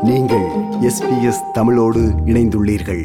நீங்கள் SBS தமிழோடு இணைந்துள்ளீர்கள்.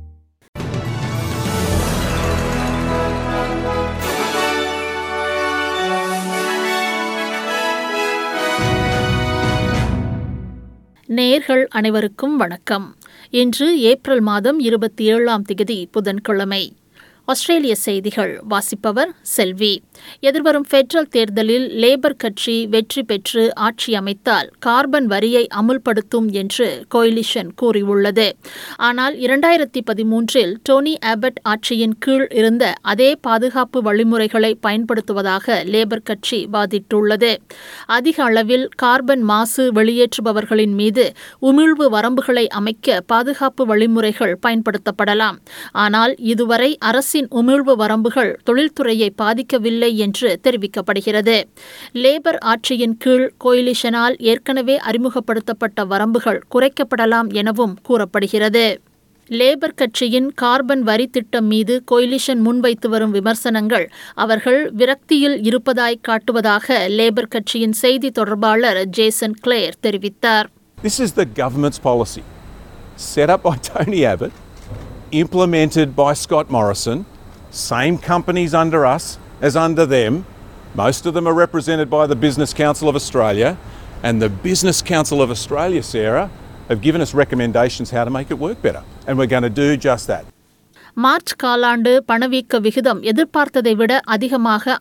நேயர்கள் அனைவருக்கும் வணக்கம். இன்று ஏப்ரல் மாதம் 27 புதன்கிழமை. ஆஸ்திரேலிய செய்திகள் வாசிப்பவர் செல்வி. எதிர்வரும் பெடரல் தேர்தலில் லேபர் கட்சி வெற்றி பெற்று ஆட்சி அமைத்தால் கார்பன் வரியை அமுல்படுத்தும் என்று கோயிலிஷன் கூறியுள்ளது. ஆனால் 2013 டோனி ஆபட் ஆட்சியின் கீழ் இருந்த அதே பாதுகாப்பு வழிமுறைகளை பயன்படுத்துவதாக லேபர் கட்சி வாதிட்டுள்ளது. அதிக அளவில் கார்பன் மாசு வெளியேற்றுபவர்களின் மீது உமிழ்வு வரம்புகளை அமைக்க பாதுகாப்பு வழிமுறைகள் பயன்படுத்தப்படலாம். ஆனால் இதுவரை அரசின் உமிழ்வு வரம்புகள் தொழில்துறையை பாதிக்கவில்லை என்று தெரிவிக்கப்படுகிறது. லேபர் ஆட்சியின் கீழ் கோயிலிஷனால் ஏற்கனவே அறிமுகப்படுத்தப்பட்ட வரம்புகள் குறைக்கப்படலாம் எனவும் கூறப்படுகிறது. லேபர் கட்சியின் கார்பன் வரி திட்டம் மீது கோயிலிஷன் முன்வைத்து வரும் விமர்சனங்கள் அவர்கள் விரக்தியில் இருப்பதாய் காட்டுவதாக லேபர் கட்சியின் செய்தி தொடர்பாளர் ஜேசன் கிளேர் தெரிவித்தார். This is the government's policy, set up by Tony Abbott, implemented by Scott Morrison, same companies under us as under them. Most of them are represented by the Business Council of Australia, and the Business Council of Australia, Sarah, have given us recommendations how to make it work better, and we're going to do just that. March காலாண்டு பணவீக்க விகிதம் எதிர்பார்த்ததை விட அதிகமாக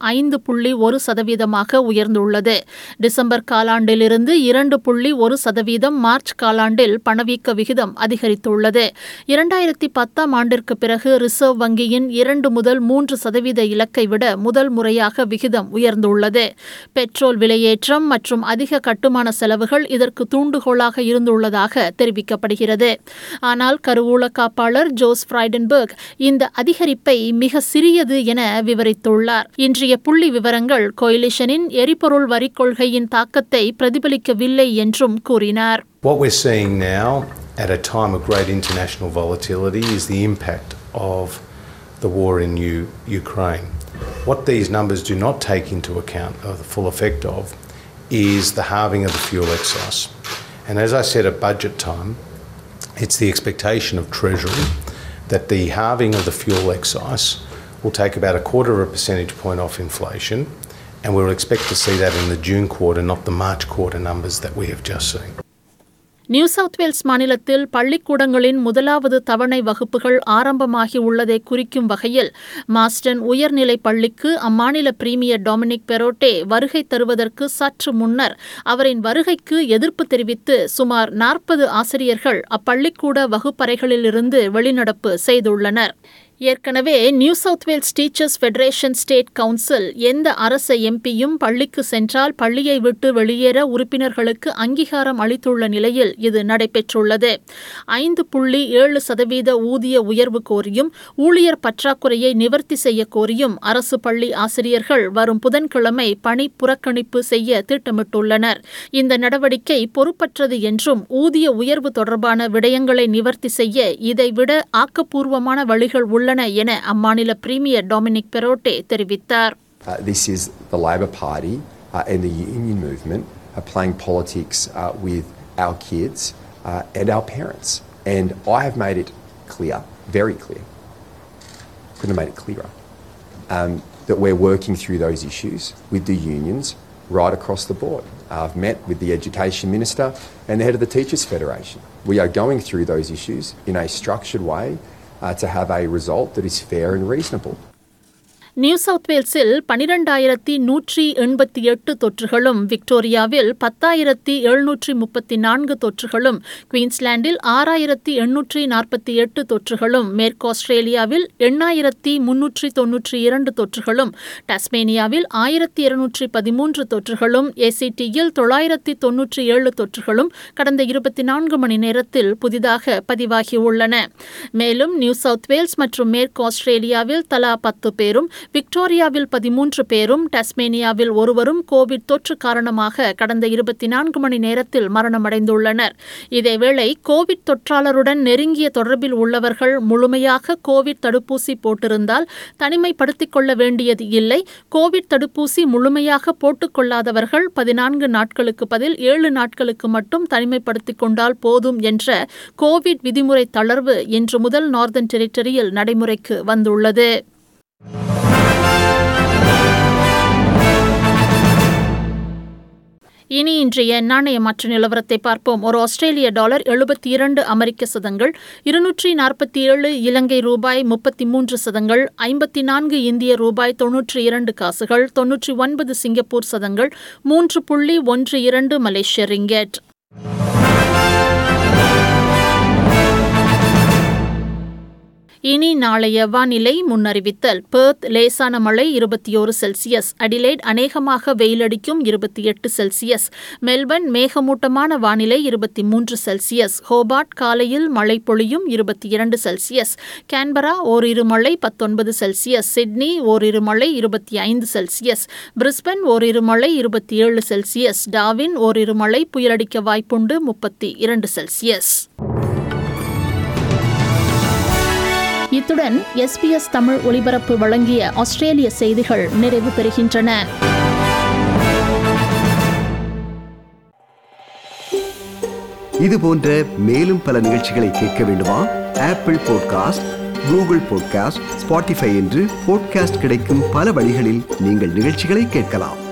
5.1% உயர்ந்துள்ளது. December காலாண்டிலிருந்து 2.1% March காலாண்டில் பணவீக்க விகிதம் அதிகரித்துள்ளது. 2010 ஆண்டிற்கு பிறகு ரிசர்வ் வங்கியின் 2 முதல் 3% இலக்கை விட முதல் முறையாக விகிதம் உயர்ந்துள்ளது. பெட்ரோல் விலையேற்றம் மற்றும் அதிக கட்டுமான செலவுகள் இதற்கு தூண்டுகோலாக இருந்துள்ளதாக தெரிவிக்கப்படுகிறது. ஆனால் கருவூல காப்பாளர் ஜோஸ் ஃப்ரைடன்பர்க் இந்த அதிகரிப்பை மிக சிறியது என விவரித்துள்ளார். இன்றைய புள்ளி விவரங்கள் கோயிலிஷனின் எரிபொருள் வரி கொள்கையின் தாக்கத்தை பிரதிபலிக்கவில்லை என்றும் கூறினார். What we're seeing now at a time of great international volatility is the impact of the war in Ukraine. What these numbers do not take into account, or the full effect of, is the halving of the fuel excise. And as I said at budget time, it's the expectation of Treasury that the halving of the fuel excise will take about 0.25 percentage point off inflation, and we'll expect to see that in the June quarter, not the March quarter numbers that we have just seen. New South Wales மாநிலத்தில் பள்ளிக்கூடங்களின் முதலாவது தவணை வகுப்புகள் ஆரம்பமாகி உள்ளதை குறிக்கும் வகையில் மாஸ்டன் உயர்நிலை பள்ளிக்கு அம்மாநில பிரீமியர் டொமினிக் பெரோட்டே வருகை தருவதற்கு சற்று முன்னர் அவரின் வருகைக்கு எதிர்ப்பு தெரிவித்து சுமார் 40 ஆசிரியர்கள் அப்பள்ளிக்கூட வகுப்பறைகளிலிருந்து வெளிநடப்பு செய்துள்ளனர். ஏற்கனவே New South Wales Teachers Federation State Council எந்த அரச எம்பியும் பள்ளிக்கு சென்றால் பள்ளியை விட்டு வெளியேற உறுப்பினர்களுக்கு அங்கீகாரம் அளித்துள்ள நிலையில் இது நடைபெற்றுள்ளது. 5.7% ஊதிய உயர்வு கோரியும் ஊழியர் பற்றாக்குறையை நிவர்த்தி செய்ய கோரியும் அரசு பள்ளி ஆசிரியர்கள் வரும் புதன்கிழமை பணி புறக்கணிப்பு செய்ய திட்டமிட்டுள்ளனர். இந்த நடவடிக்கை பொறுப்பற்றது என்றும் ஊதிய உயர்வு தொடர்பான விடயங்களை நிவர்த்தி செய்ய இதைவிட ஆக்கப்பூர்வமான வழிகள் உள்ளன என அம்மாநில பிரீமியர் டொமினிக் பெரோட்டே தெரிவித்தார். This is the Labor Party and the union movement playing politics with our kids and our parents. And I have made it clear, very clear, couldn't have made it clearer, that we're working through those issues with the unions right across the board. I've met with the Education Minister and the head of the Teachers Federation. We are going through those issues in a structured way to have a result that is fair and reasonable. New South வேல்ஸில் 12,188 தொற்றுகளும், விக்டோரியாவில் 10,734 தொற்றுகளும், குயின்ஸ்லாண்டில் 6,848 தொற்றுகளும், மேற்கு ஆஸ்திரேலியாவில் 8,392 தொற்றுகளும், டாஸ்மேனியாவில் 1,213 தொற்றுகளும், ஏசிடியில் 997 தொற்றுகளும் கடந்த 24 மணி நேரத்தில் புதிதாக பதிவாகியுள்ளன. மேலும் நியூ சவுத் வேல்ஸ் மற்றும் மேற்கு ஆஸ்திரேலியாவில் தலா 10 பேரும், விக்டோரியாவில் 13 பேரும் டாஸ்மேனியாவில் ஒருவரும் கோவிட் தொற்று காரணமாக கடந்த 24 மணி நேரத்தில் மரணமடைந்துள்ளனர். இதேவேளை கோவிட் தொற்றாளருடன் நெருங்கிய தொடர்பில் உள்ளவர்கள் முழுமையாக கோவிட் தடுப்பூசி போட்டிருந்தால் தனிமைப்படுத்திக் கொள்ள வேண்டியது இல்லை. கோவிட் தடுப்பூசி முழுமையாக போட்டுக் கொள்ளாதவர்கள் 14 நாட்களுக்கு பதில் 7 நாட்களுக்கு மட்டும் தனிமைப்படுத்திக் கொண்டால் போதும் என்ற கோவிட் விதிமுறை தளர்வு இன்று முதல் நார்தர்ன் டெரிட்டரியில் நடைமுறைக்கு வந்துள்ளது. இனி இன்றைய நாணய மாற்று நிலவரத்தை பார்ப்போம். ஒரு ஆஸ்திரேலிய டாலர் 72 அமெரிக்க சதங்கள், 247 இலங்கை ரூபாய் 33 சதங்கள், 54 இந்திய ரூபாய் 92 காசுகள், 99 சிங்கப்பூர் சதங்கள், 3.12 மலேசிய ரிங்கெட். இனி நாளைய வானிலை முன்னறிவித்தல். பெர்த் லேசான மழை 21 செல்சியஸ், அடிலைட் அநேகமாக வெயிலடிக்கும் 28 செல்சியஸ், மெல்பர்ன் மேகமூட்டமான வானிலை 23 செல்சியஸ், ஹோபார்ட் காலையில் மழை பொழியும் 22 செல்சியஸ், கேன்பரா ஓரிரு மழை 19 செல்சியஸ், சிட்னி ஓரிரு மழை 25 செல்சியஸ், பிரிஸ்பன் ஓரிரு மழை 27 செல்சியஸ், டார்வின் ஓரிரு மழை புயலடிக்க வாய்ப்புண்டு 32 செல்சியஸ். இத்துடன் SBS தமிழ் ஒலிபரப்பு வழங்கிய ஆஸ்திரேலிய செய்திகள் நிறைவு பெறுகின்றன. இது போன்ற மேலும் பல நிகழ்ச்சிகளை கேட்க வேண்டுமா? Apple podcast, Google podcast, Spotify என்று பாட்காஸ்ட் கிடைக்கும் பல வழிகளில் நீங்கள் நிகழ்ச்சிகளை கேட்கலாம்.